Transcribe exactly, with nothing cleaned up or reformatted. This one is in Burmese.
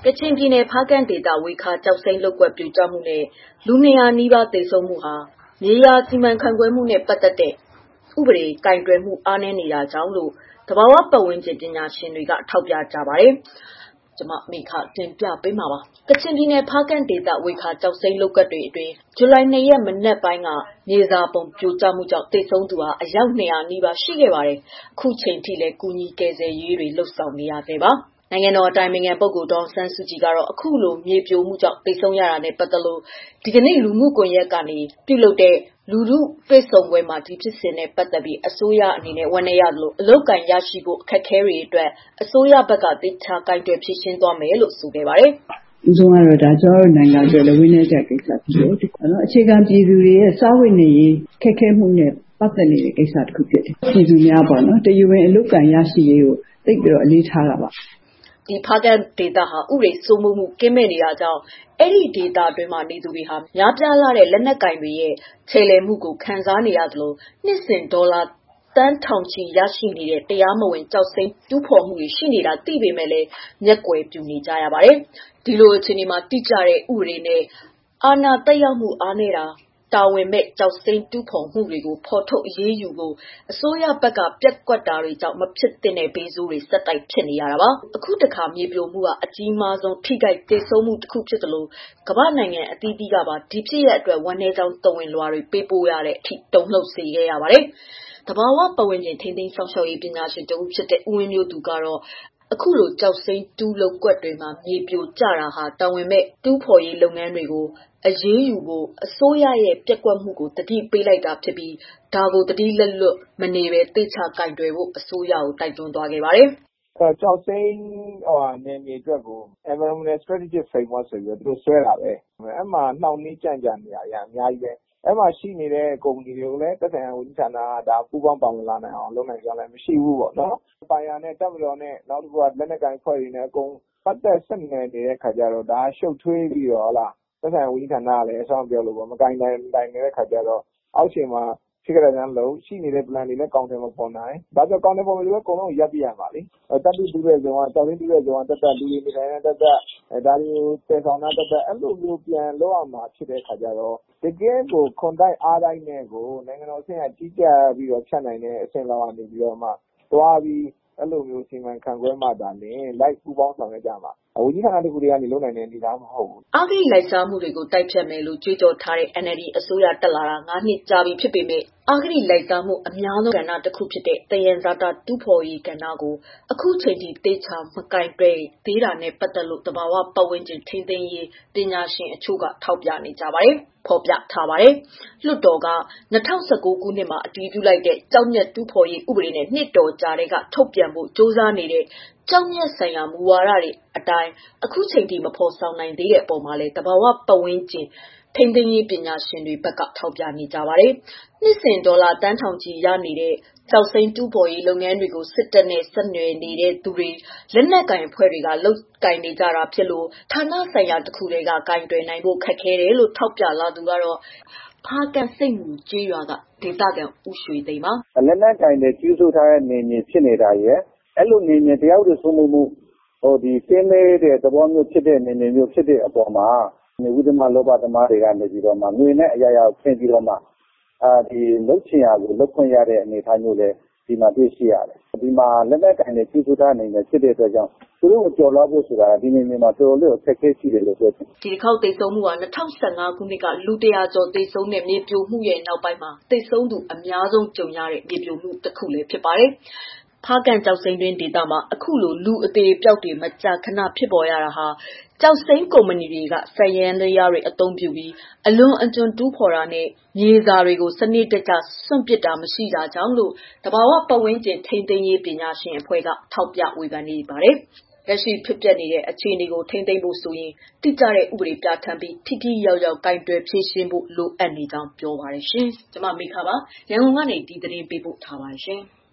ကချင်ပြည်နယ်ဖားကန့်ဒေသဝေခါကျောက်စိမ်းလုပ်ကွက်ပြိုကျမှုနဲ့လူနေရာနီးပါးသေဆုံးမှုဟာမြေယာစီမံခန့်ခွဲမှုနဲ့ပတ်သက်တဲ့ဥပဒေကင်တွယ်မှုအားနည်းနေတာကြောင့်လို့သဘာဝပတ်ဝန်းကျင်ပညာရှင်တွေကထောက်ပြကြပါတယ်။ကျွန်မမိခတင်ပြပေးမှာပါ။ကချင်ပြည်နယ်ဖားကန့်ဒေသဝေခါကျောက်စိမ်းလုပ်ကွက်တွေအတွင်းဇူလိုင်၂ရက်မနက်ပိုင်းကမြေစာပုံပြိုကျမှုကြောင့်သေဆုံးသူဟာအယောက်၂၀၀နီးပါးရှိခဲ့ပါတယ်။အခုချိန်ထိလည်းကုညီကယ်ဆယ်ရေးတွေလှုပ်ဆောင်နေရသေးပါ။နိုင်ငံတော်အတိုင်ပင်ခံပုဂ္ဂိုလ်ဒေါ်ဆန်းစုကြည်ကတော့အခုလိုမြေပြိုမှုကြောင့်သေဆုံးရတာနဲ့ပတ်သက်လို့ဒီကနေ့လူမှုကွန်ရက်ကနေပြုလုပ်တဲ့လူလူတွေ့ဆုံပွဲမှာဒီဖြစ်စဉ်နဲ့ပတ်သက်ပြီးအစိုးရအနေနဲ့ဝန်နေရတယ်လို့အလုတ်ကန်ရရှိဖို့အခက်အခဲတွေအတွက်အစိုးရဘက်ကတေချာကိုင်တွယ်ဖြည့်ရှင်းသွားမယ်လို့ဆိုခဲ့ပါတယ်။ဦးဆုံးကတော့ဒါကျွန်တော်တို့နိုင်ငံအတွက်လည်းဝိနည်းချက်ကိစ္စဖြစ်တယ်။နော်အခြေခံပြည်သူတွေရဲ့စားဝတ်နေရေးခက်ခဲမှုနဲ့ပတ်သက်နေတဲ့ကိစ္စတစ်ခုဖြစ်တယ်။ပြည်သူများပေါ့နော်တည်ဝင်အလုတ်ကန်ရရှိရေးကိုသိပြီးတော့အလေးထားတာပါ။ဒီဖားကန့်ဒေသဟာဥပဒေစိုးမိုးမှုကင်းမဲ့နေတာကြောင့်အဲ့ဒီဒေသအတွင်းမှာနေသူတွေဟာများပြားလာတဲ့လက်နက်ကင်တွေရဲ့ခြေလှယ်မှုကိုခံစားနေရသလိုနှစ်စဉ်ဒေါ်လာတန်းထောင်ချီရရှိနေတဲ့တရားမဝင်ကြောက်စိမ့်တူးဖော်မှုတွေရှိနေတာသိပေမဲ့လည်းမျက်ကွယ်ပြူနေကြရပါတယ်။ဒီလိုအခြေအနေမှာတိကျတဲ့ဥပဒေနဲ့အာဏာတက်ရောက်မှုအားနေတာတာဝန်မဲ့ကြောက်စိမ့်တူးဖော်မှုတွေကိုဖော်ထုတ်အရေးယူဖို့အစိုးရဘက်ကပြက်ကွက်တာတွေကြောင့်မဖြစ်တဲ့ဘေးဆိုးတွေစက်တိုက်ဖြစ်နေရတာပါအခုတခါမြေပြိုမှုကအကြီးမားဆုံးထိခိုက်ဒေဆုံးမှုတစ်ခုဖြစ်တယ်လို့ကမ္ဘာနိုင်ငံအသီးသီးကပါဒီဖြစ်ရအတွက်ဝန်내ကြောင်းတဝင်လွှာတွေပေးပို့ရတဲ့အထိတုံ့လှုပ်စေခဲ့ရပါတယ်တဘာဝပတ်ဝန်းကျင်ထိန်းသိမ်းဆောင်ရှောက်ရေးပညာရှင်တဦးဖြစ်တဲ့ဦးဝင်းမျိုးသူကတော့အခုလိုကြောက်စိမ့်တူးလုပ်ကွက်တွေမှာမြေပြိုကျတာဟာတာဝန်မဲ့တူးဖော်ရေးလုပ်ငန်းတွေကိုအရေးယူဖို့အစိုးရရဲ့ပြက်ကွက်မှုကိုတတိပေးလိုက်တာဖြစ်ပြီးဒါကိုတတိလက်လွတ်မနေပဲတေချာကင်တွယ်ဖို့အစိုးရကိုတိုက်တွန်းသွားခဲ့ပါတယ်။ကြောက်စိမ့်ဟိုနယ်မြေအတွက်ကို environmental strategic framework ဆိုပြီးတော့သူဆွဲတာပဲ။အဲ့မှာနှောင့်နှေးကြန့်ကြာနေတာအများကြီးပဲ။အဲ့မှာရှိနေတဲ့ကုမ္ပဏီတွေကိုလည်းသက်ဆိုင်ရာဝန်ကြီးဌာနကဒါပူးပေါင်းပါဝင်လာနိုင်အောင်လုပ်နိုင်ကြလည်းမရှိဘူးပေါ့နော်။ပိုင်ယာနဲ့တပ်မတော်နဲ့နောက်တစ်ခုကလက်နက်ကိုင်ဖွဲ့တွေနဲ့အကုန်ပတ်သက်ဆက်နွယ်နေတဲ့ခါကျတော့ဒါရှုပ်ထွေးပြီးတော့ဟုတ်လားသက်ဆိုင်ရာဝန်ကြီးဌာနကလည်းအဆောင်ပြောလို့ပေါ့မကင်တိုင်းတိုင်းနေတဲ့ခါကျတော့အောက်ခြေမှာဖြစ်ကြတဲ့လုံးရှိနေတဲ့ plan တွေလည်းကောင်းတယ်မပေါ်နိုင်။ဒါကြောင့်ကောင်းတဲ့ပုံစံတွေအကုန်လုံးရပ်ပြရပါလိမ့်။တပ်တူတူတဲ့ဇုံကတောင်းရင်းတူတဲ့ဇုံကတက်တက်လူတွေနေတိုင်းတက်တက်ဒါတွေကိုတည်ဆောင်တာတက်တက်အဲ့လိုမျိုးပြန်လောက်အောင်မှာဖြစ်တဲ့ခါကျတော့တကယ်ကိုခွန်တိုက်အားတိုင်းနဲ့ကိုနိုင်ငံတော်အဆင့်အကြီးကျယ်ပြီးတော့ဖြတ်နိုင်တဲ့အဆင့်လောက်ကနေပြီးတော့မှသွားပြီးအဲ့လိုမျိုးစီမံခန့်ခွဲမှသာလင်လိုက်ပူပေါင်းဆောင်ရွက်ကြမှာ။ဝန်ကြီးဌာနတခုတည်းကနေလုံနိုင်တဲ့အနေအထားမဟုတ်ဘူး။အဂိလိုက်စားမှုတွေကိုတိုက်ဖြတ်မယ်လို့ကြွေးကြော်ထားတဲ့ N L D အစိုးရတက်လာတာ၅နှစ်ကြာပြီဖြစ်ပေမဲ့အဂိလိုက်စားမှုအများဆုံးကဏ္ဍတစ်ခုဖြစ်တဲ့တယံဇာတာတူးဖော်ရေးကဏ္ဍကိုအခုချိန်ထိတေချာမကင်တွယ်သေးတာနဲ့ပတ်သက်လို့တဘာဝပတ်ဝန်းကျင်ထိန်းသိမ်းရေးပညာရှင်အချို့ကထောက်ပြနေကြပါတယ်။ဖော်ပြထားပါတယ်။လွှတ်တော်က၂၀၁၉ခုနှစ်မှာအတည်ပြုလိုက်တဲ့ကြောက်မြတ်တူးဖော်ရေးဥပဒေနဲ့နှစ်တော်ကြာတဲ့ကထုတ်ပြန်ဖို့စ조사နေတဲ့ကြောက်မြတ်ဆိုင်ရာမူဝါဒတွေအတိုင်းအခုချိန်ထိမဖော်ဆောင်နိုင်သေးတဲ့အပေါ်မှာလည်းတဘာဝပတ်ဝန်းကျင်ထိန်းသိမ်းရေးပညာရှင်တွေဘက်ကထောက်ပြနေကြပါတယ်။နှစ်စဉ်ဒေါ်လာတန်းထောင်ချီရနေတဲ့ကျောက်စိမ်းတူးဖော်ရေးလုပ်ငန်းတွေကိုစစ်တပ်နဲ့ဆက်နွယ်နေတဲ့သူတွေလက်နက်ကင်အဖွဲ့တွေကလုပ်ကင်နေကြတာဖြစ်လို့ဌာနဆိုင်ရာတစ်ခုတည်းကကင်တွယ်နိုင်ဖို့ခက်ခဲတယ်လို့ထောက်ပြလာသူကတော့ဖားကန့်စိတ်မူကျေးရွာကဒေသခံဦးရွှေသိန်းပါလက်နက်ကင်တွေကျူးဆိုထားတဲ့နေမြေဖြစ်နေတာရဲ့အဲ့လိုနေမြေတရားဥပဒေစိုးမိုးမှုဟိုဒီစင်းလေးတဲ့သဘောမျိုးဖြစ်တဲ့နေမြေမျိုးဖြစ်တဲ့အပေါ်မှာနေဝိသမလောဘသမားတွေကနေပြီးတော့မှငွေနဲ့အရာရာဆင်းပြီးတော့မှအာဒီလုတ်ချင်ရကိုလုတ်ခွင့်ရတဲ့အနေအထားမျိုးလည်းဒီမှာတွေ့ရှိရတယ်ဒီမှာလက်နက်ကင်တွေကျူးဆိုထားနေတယ်ဖြစ်တဲ့အတွက်ကြောင့်သူတို့ကိုကြော်လွှားဖို့ဆိုတာဒီနေမြေမှာတော်တော်လေးအခက်အခဲရှိတယ်လို့ပြောချင်ဒီတစ်ခေါက်သေဆုံးမှုက၂၀၁၅ခုနှစ်ကလူတရာကျော်သေဆုံးတဲ့မြေပြိုမှုရဲ့နောက်ပိုင်းမှာသေဆုံးသူအများဆုံးကြုံရတဲ့မြေပြိုမှုတစ်ခုလည်းဖြစ်ပါတယ်ဖားကန့်ကျောက်စိမ်းတွင်းဒေသမှာအခုလိုလူအသေးပြောက်တွေမကြာခဏဖြစ်ပေါ်ရတာဟာကျောက်စိမ်းကုမ္ပဏီတွေကစက်ယန္တရားတွေအသုံးပြုပြီးအလွန်အကျွံတူးဖော်တာနဲ့မြေစာတွေကိုစနစ်တကျစွန့်ပစ်တာမရှိတာကြောင့်လို့တဘာဝပတ်ဝန်းကျင်ထိန်းသိမ်းရေးပညာရှင်အဖွဲ့ကထောက်ပြဝေဖန်နေပါတယ်။လက်ရှိဖြစ်ပျက်နေတဲ့အခြေအနေကိုထိန်းသိမ်းဖို့ဆိုရင်တိကျတဲ့ဥပဒေပြဋ္ဌာန်းပြီးထိထိရောက်ရောက်ကင်တွယ်ဖြည့်ရှင်းဖို့လိုအပ်နေကြောင်းပြောပါတယ်ရှင်။ကျွန်မမိခပါရန်ကုန်ကနေဒီသတင်းပေးပို့ထားပါတယ်ရှင်။